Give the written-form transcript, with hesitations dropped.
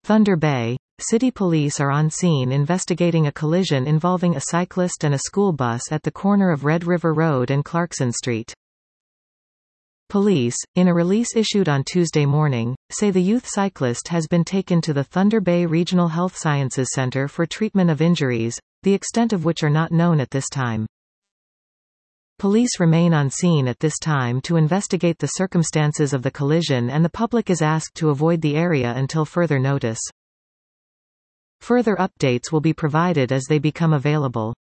Thunder Bay. City police are on scene investigating a collision involving a cyclist and a school bus at the corner of Red River Road and Clarkson Street. Police, in a release issued on Tuesday morning, say the youth cyclist has been taken to the Thunder Bay Regional Health Sciences Center for treatment of injuries, the extent of which are not known at this time. Police remain on scene at this time to investigate the circumstances of the collision, and the public is asked to avoid the area until further notice. Further updates will be provided as they become available.